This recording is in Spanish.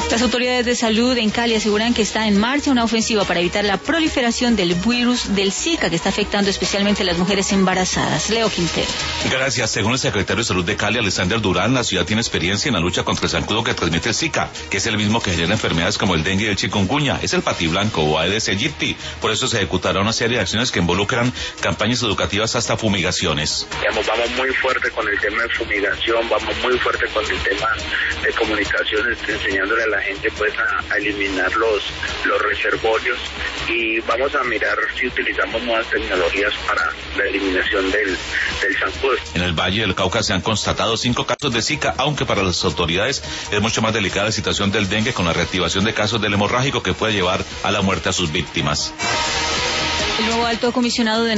Las autoridades de salud en Cali aseguran que está en marcha una ofensiva para evitar la proliferación del virus del Zika, que está afectando especialmente a las mujeres embarazadas. Leo Quintero. Gracias. Según el secretario de Salud de Cali, Alexander Durán, la ciudad tiene experiencia en la lucha contra el zancudo que transmite el Zika, que es el mismo que genera enfermedades como el dengue y el chikungunya. Es el patiblanco o Aedes aegypti. Por eso se ejecutará una serie de acciones que involucran campañas educativas hasta fumigaciones. Vamos muy fuerte con el tema de fumigación, vamos muy fuerte con el tema de comunicaciones, enseñándole a la gente pues a eliminar los reservorios, y vamos a mirar si utilizamos nuevas tecnologías para la eliminación del zancudo. En el Valle del Cauca se han constatado 5 casos de Zika, aunque para las autoridades es mucho más delicada la situación del dengue, con la reactivación de casos del hemorrágico que puede llevar a la muerte a sus víctimas. El nuevo alto comisionado de